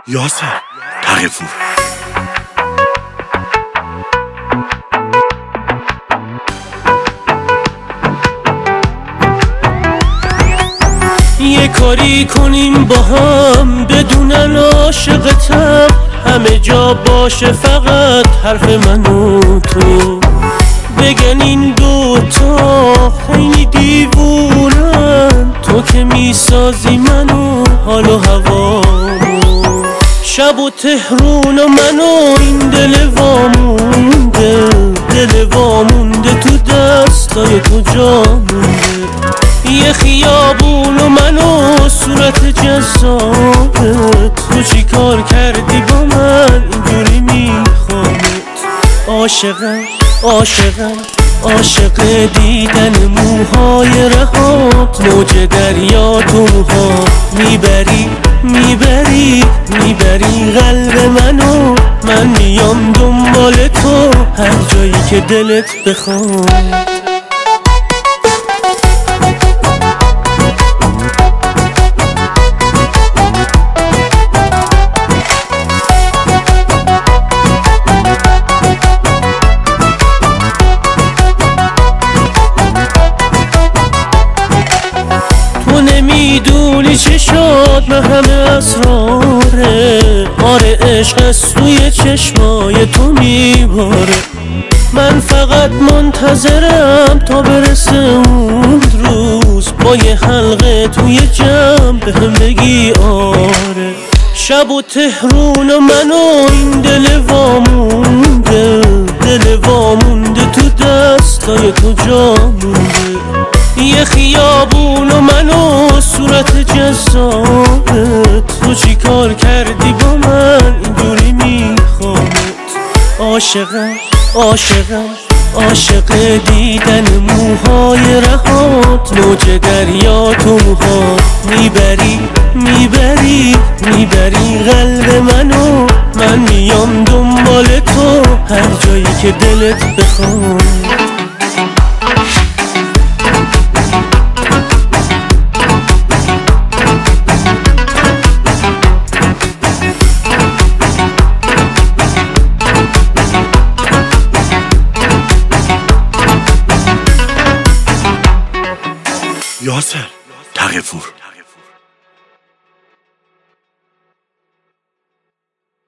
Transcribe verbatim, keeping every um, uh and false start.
یاسر تقی‌پور. یه کاری کنیم با هم بدونن عاشقتم، همه جا باشه فقط حرف من و تو. بگن این دوتا خیلی دیوونن، تو که میسازی منو حال و هوامو. شب و تهرون و منو این دل وامونده، دل وامونده تو دستای تو جا مونده. یه خیابون و منو صورت جذابت، تو چی کار کردی با من اینجوری میخوامت. عاشقم عاشقم عاشق دیدن موهای رهات، موج دریا تو ها میبری میبری میبری قلب منو. من میام دنبال تو هر جایی که دلت بخواد. نمیدونی چه شد من همه اسراره، آره عشق از توی چشمای تو میباره. من فقط منتظرم تا برسه اون روز، با یه حلقه توی جمع بهم بگی آره. شب و تهرون و منو این دل وامونده، دل وامونده تو دستای تو جا مونده. یه خیابون و منو صورت جذابت، تو چی کار کردی با من اینجوری میخوامت. عاشقم عاشقم عاشق دیدن موهای رهات، موج دریا تو ها میبری میبری میبری قلب منو. من میام دنبال تو هر جایی که دلت بخواد. یاسر تقی‌پور.